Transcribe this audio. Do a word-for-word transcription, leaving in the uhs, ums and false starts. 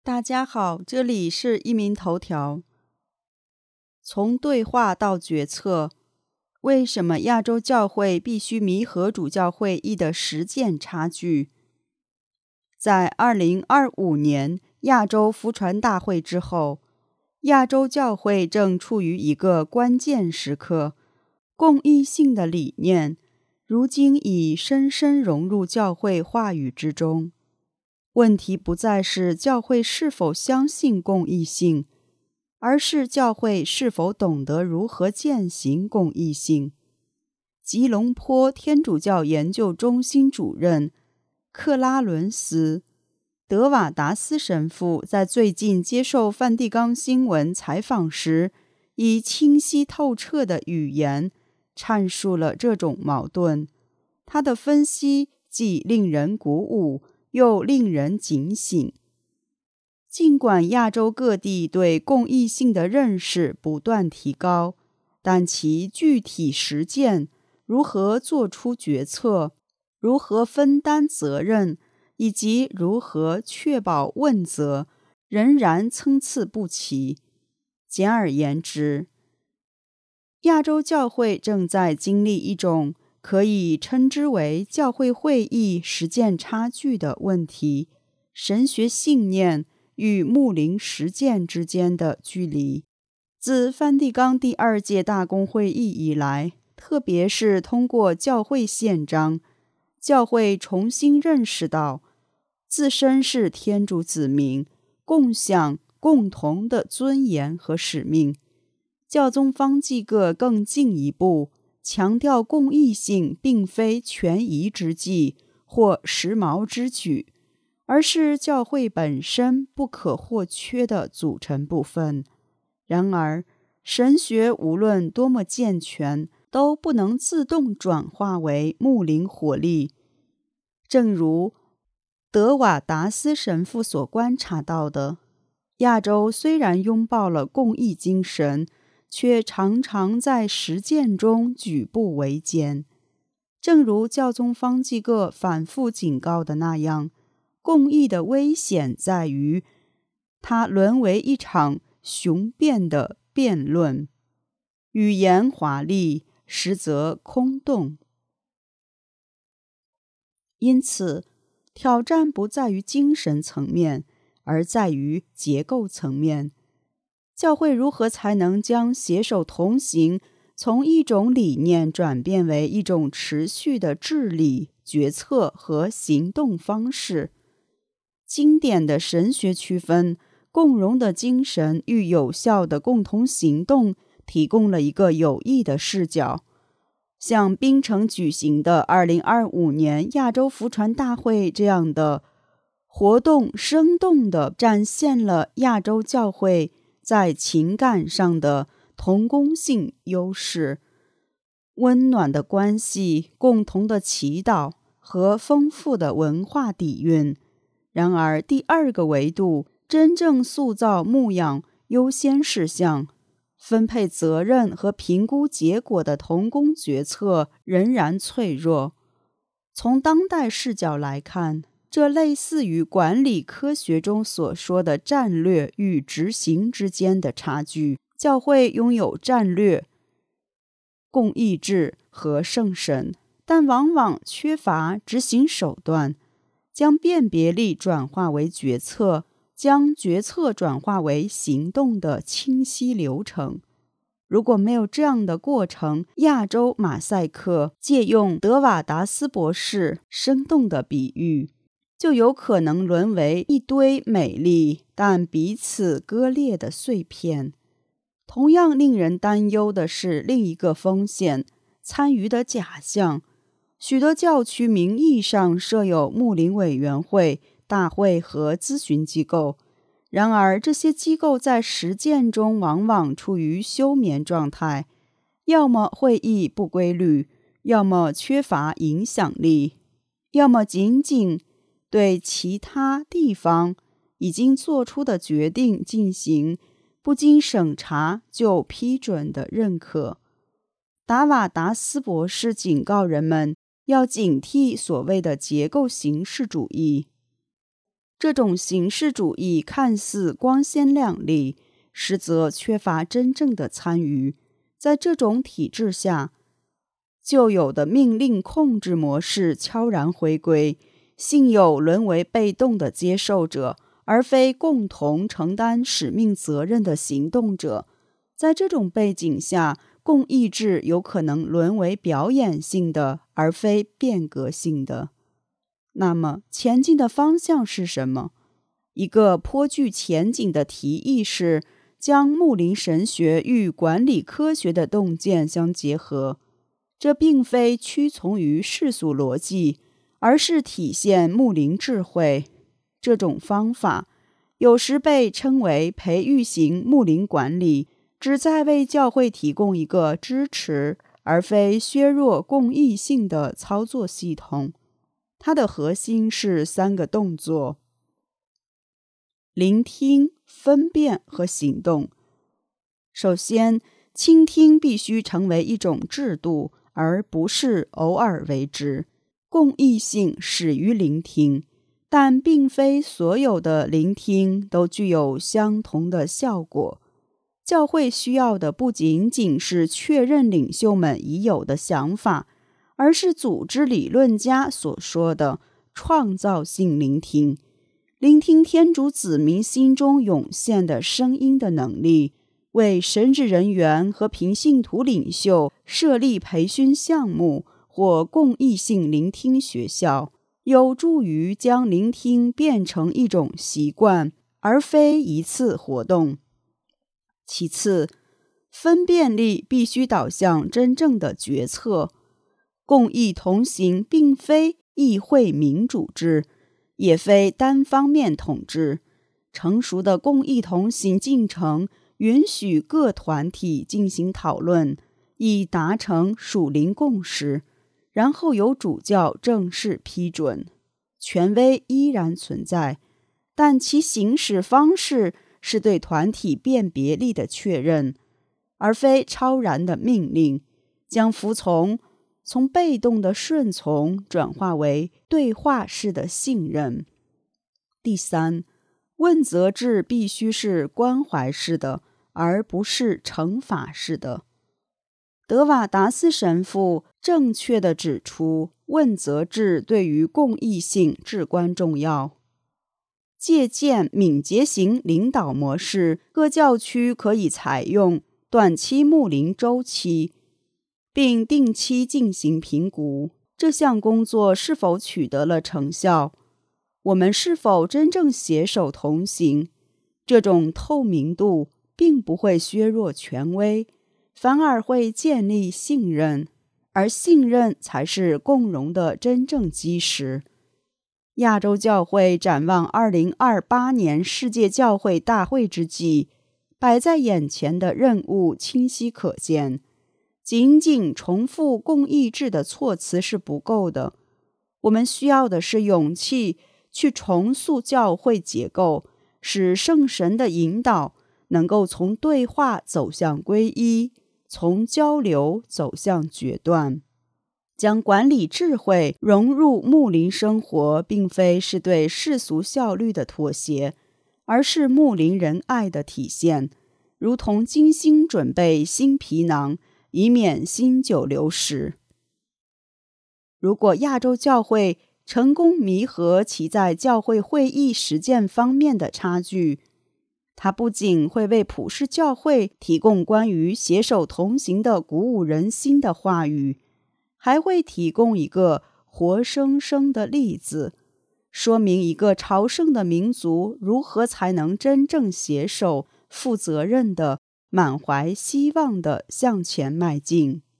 大家好，这里是一名头条。从对话到决策，为什么亚洲教会必须弥合主教会议的实践差距？在二零二五年亚洲福传大会之后，亚洲教会正处于一个关键时刻，共议性的理念如今已深深融入教会话语之中。问题不再是教会是否相信共议性，而是教会是否懂得如何践行共议性。吉隆坡天主教研究中心主任克拉伦斯·德瓦达斯神父在最近接受梵蒂冈新闻采访时，以清晰透彻的语言阐述了这种矛盾。他的分析既令人鼓舞，又令人警醒。尽管亚洲各地对共议性的认识不断提高，但其具体实践，如何做出决策，如何分担责任，以及如何确保问责，仍然参差不齐。简而言之，亚洲教会正在经历一种可以称之为教会会议实践差距的问题，神学信念与牧灵实践之间的距离。自梵蒂冈第二届大公会议以来，特别是通过教会宪章，教会重新认识到自身是天主子民，共享共同的尊严和使命。教宗方济各更进一步强调，共议性并非权宜之计或时髦之举，而是教会本身不可或缺的组成部分。然而，神学无论多么健全，都不能自动转化为牧灵活力。正如德瓦达斯神父所观察到的，亚洲虽然拥抱了共议精神，却常常在实践中举步维艰。正如教宗方济各反复警告的那样，共议的危险在于它沦为一场雄辩的辩论，语言华丽，实则空洞。因此，挑战不在于精神层面，而在于结构层面。教会如何才能将携手同行从一种理念转变为一种持续的治理、决策和行动方式？经典的神学区分共融的精神与有效的共同行动提供了一个有益的视角。像槟城举行的二零二五年亚洲福传大会这样的活动，生动地展现了亚洲教会在情感上的同工性优势，温暖的关系、共同的祈祷和丰富的文化底蕴。然而，第二个维度，真正塑造牧养优先事项、分配责任和评估结果的同工决策仍然脆弱。从当代视角来看，这类似于管理科学中所说的战略与执行之间的差距。教会拥有战略、共议制和圣神，但往往缺乏执行手段，将辨别力转化为决策，将决策转化为行动的清晰流程。如果没有这样的过程，亚洲马赛克借用德瓦达斯博士生动的比喻，就有可能沦为一堆美丽但彼此割裂的碎片。同样令人担忧的是另一个风险，参与的假象。许多教区名义上设有牧灵委员会、大会和咨询机构，然而这些机构在实践中往往处于休眠状态，要么会议不规律，要么缺乏影响力，要么仅仅对其他地方已经做出的决定进行不经审查就批准的认可。达瓦达斯博士警告人们要警惕所谓的结构形式主义。 这种形式主义看似光鲜亮丽，实则缺乏真正的参与。在这种体制下，旧有的命令控制模式悄然回归，信友沦为被动的接受者，而非共同承担使命责任的行动者。在这种背景下，共议制有可能沦为表演性的，而非变革性的。那么，前进的方向是什么？一个颇具前景的提议是将牧灵神学与管理科学的洞见相结合。这并非屈从于世俗逻辑，而是体现牧灵智慧。这种方法有时被称为培育型牧灵管理，旨在为教会提供一个支持，而非削弱共议性的操作系统。它的核心是三个动作：聆听、分辨和行动。首先，倾听必须成为一种制度，而不是偶尔为之。共议性始于聆听，但并非所有的聆听都具有相同的效果。教会需要的不仅仅是确认领袖们已有的想法，而是组织理论家所说的创造性聆听，聆听天主子民心中涌现的声音的能力。为神职人员和平信徒领袖设立培训项目或共议性聆听学校，有助于将聆听变成一种习惯，而非一次活动。其次，分辨力必须导向真正的决策。共议同行并非议会民主制，也非单方面统治。成熟的共议同行进程允许各团体进行讨论，以达成属灵共识，然后由主教正式批准。权威依然存在，但其行使方式是对团体辨别力的确认，而非超然的命令，将服从从被动的顺从转化为对话式的信任。第三，问责制必须是关怀式的，而不是惩罚式的。德瓦达斯神父正确地指出，问责制对于共议性至关重要。借鉴敏捷型领导模式，各教区可以采用短期牧灵周期，并定期进行评估，这项工作是否取得了成效，我们是否真正携手同行。这种透明度并不会削弱权威，反而会建立信任，而信任才是共荣的真正基石。亚洲教会展望二零二八年世界教会大会之际，摆在眼前的任务清晰可见。仅仅重复共议制的措辞是不够的，我们需要的是勇气去重塑教会结构，使圣神的引导能够从对话走向归一，从交流走向决断。将管理智慧融入牧灵生活，并非是对世俗效率的妥协，而是牧灵仁爱的体现，如同精心准备新皮囊，以免新酒流失。如果亚洲教会成功弥合其在教会会议实践方面的差距，它不仅会为普世教会提供关于携手同行的鼓舞人心的话语，还会提供一个活生生的例子，说明一个朝圣的民族如何才能真正携手、负责任的、满怀希望的向前迈进。